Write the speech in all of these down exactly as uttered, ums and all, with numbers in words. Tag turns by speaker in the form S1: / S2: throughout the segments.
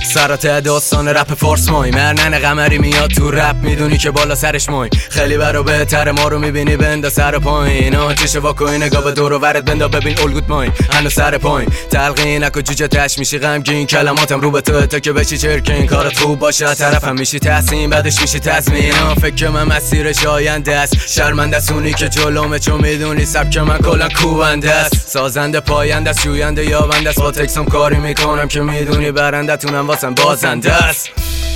S1: سرات داستان رپ فارس مای مرنن قمری میاد تو رپ میدونی که بالا سرش مای خیلی برا بهتر ما رو میبینی بندا سر پایین آتیش واکوی نگاه به دور و ورد بندا ببین الگوت مای هنو سر پایین تلقین نکو جوجه تش میشی غمگین کلماتم رو به تو تا که بشی چرکین کارت خوب باشه طرفم میشی تحسین بعدش میشی تضمین فکر من مسیرش آینده است شرمنده است اونی که جلومه چون میدونی سبک من کلا کوبنده است سازنده پاینده است شوینده یابنده است با تکسم کاری میکنم که میدونی برنده تونم واسم بازنده است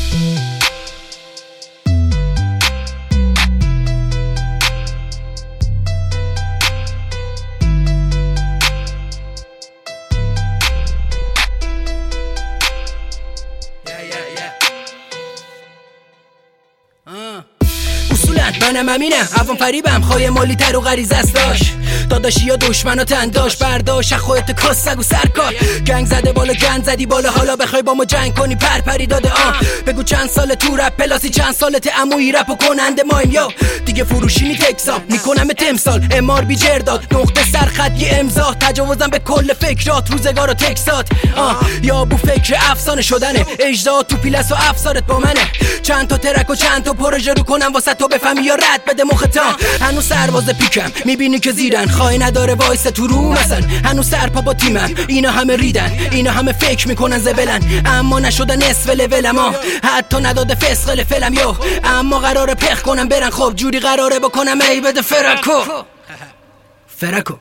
S2: منم امینم عوام فریبم خواهی مالی تر و غریزه است داشت داداشی یا دشمن و تنداش برداشت خودت کسگ و سرکار گنگ زده بالا گند زدی بالا حالا بخوای با ما جنگ کنی پرپری داده آن بگو چند سال تو رپ پلاسی چند سالت عمویی رپ و کننده مایم یا دیگه فروشینی تکسام میکنم تمثال امار بی جرداد نقطه سرخط یه امضا تجاوزم به کل فکرات روزگار و تکسات آه یا بو فکر افسانه شدنه اجدا تو پیلس و افسارت با منه چند تا ترک و چند تا پروژه رو کنم واسه تو بفهمی یا رد بده مختان هنوز سرباز پیکم میبینی که زیرن خواهی نداره وایس تو رو مثلا هنوز سرپا با تیمم اینا همه ریدن اینا همه فکر میکنن زبلن اما نشدن نصف لولم ها حتی نداده فسقل فلم یو اما قراره پخ کنم برن خب جوری قراره بکنم ای بده فرکو فرکو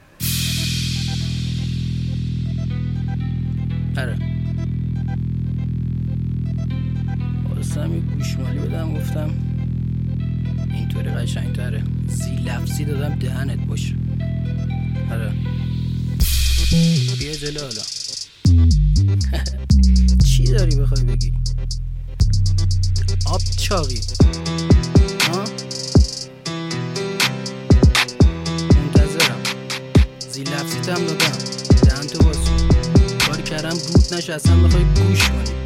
S2: اره واسم یه گوشمالی بدم گفتم اینطوری قشنگ تره زی لفظی دادم دهنت باشه آره بیا جلو حالا چی داری بخوای بگی آب چاقی ها منتظرم زی لفظی تم دادم دهن تو باز کاری کردم رود نشه اصلا بخوای گوش کنی